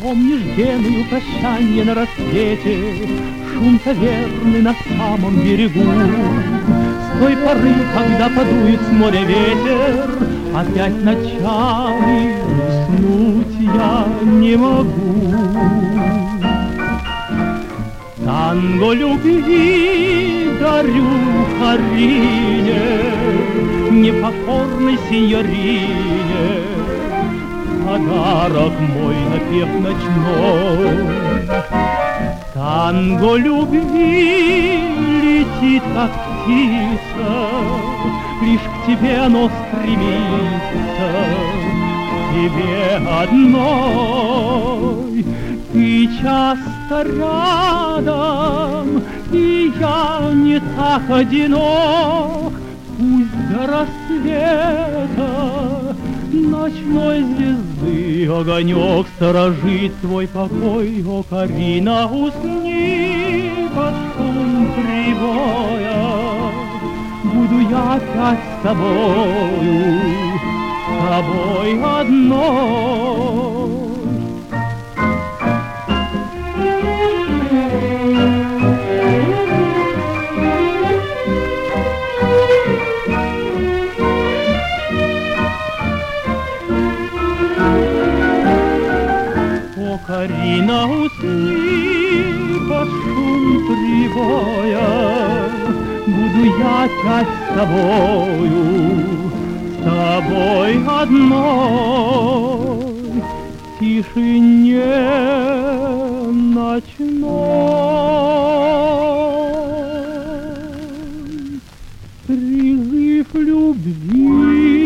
Помнишь геную прощанье на рассвете, Шум таверны на самом берегу? С той поры, когда подует с моря ветер, Опять ночами уснуть я не могу. Танго любви дарю Харине, непокорной синьорине, подарок мой напев ночной. Танго любви летит, как птица, лишь к тебе оно стремится, к тебе одной. Ты часто рядом, и я не так одинок. Пусть до рассвета ночной звезды огонек сторожит твой покой. О, Карина, усни под шум прибоя, буду я опять с тобой одной. Карина, усни под шум прибоя, буду я опять с тобой одной, в тишине ночной. Призыв любви